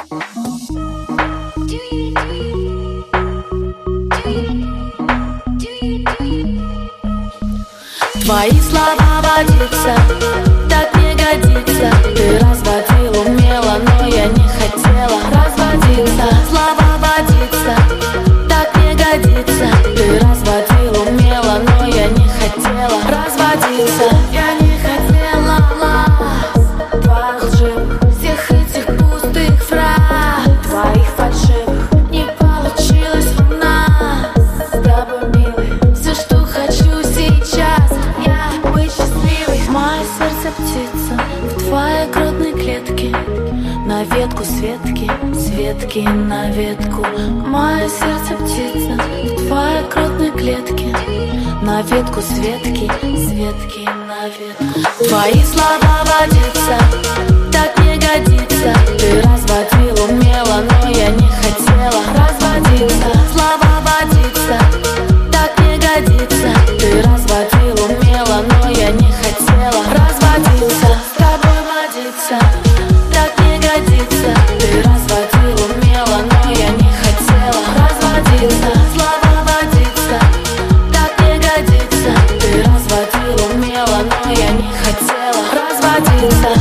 Твои слова водиться так не годится. Ты разводил умело, но я не хотела разводиться. Слова водиться так не годится. Ты разводил умело, но я не хотела разводиться. Я не хотела твоих лживых, всех этих пустых фраз, твоих фальшивых. Не получилось у нас с тобой, милый. Все, что хочу сейчас, я быть счастливой. Мое сердце птица в твоей грудной клетке, на ветку светки, светки на ветку. Мое сердце птица в твоей грудной клетке, на ветку светки, светки на ветку. Твои слова водиться так не годится. Ты разводил умело, но я не хотела разводиться. Слова водиться так не годится. Ты разводил умело, но я не хотела разводиться. С тобой водиться так не годится. Ты разводил умело, но я не хотела разводиться. Слова водиться так не годится. Ты разводил умело, но я не хотела разводиться.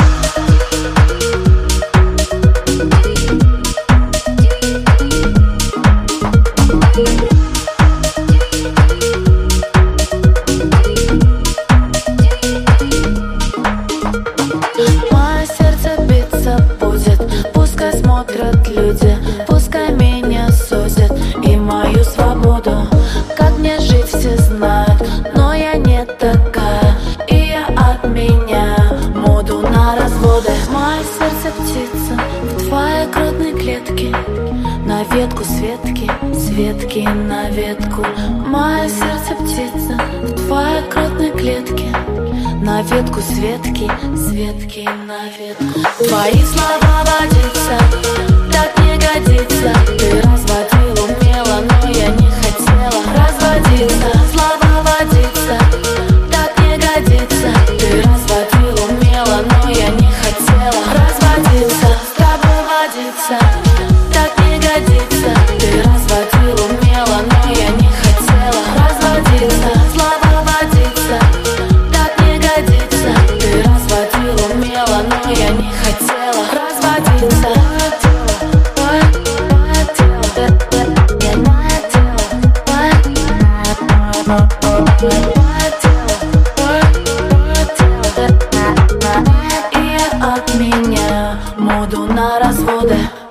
Мое сердце биться будет, пускай смотрят люди, пускай меня судят и мою свободу. Как мне жить, все знают, но я не такая, и я отменяю моду на разводы. Мое сердце птица в твоей грудной клетке, на ветку светки, светки на ветку. Мое сердце птица в твоей грудной клетке, на ветку светки, светки на ветку. Твои слова водиться так не годится. Ты разводил умело, но я не хотела разводиться. Слова водиться так не годится. Ты разводил умело, но я не хотела разводиться. С тобой водиться так не годится. Ты разводил умело, но я не хотела разводиться. Слова водиться так не годится. Ты разводил умело, но я не хотела разводиться. И я отменяю моду на разводы.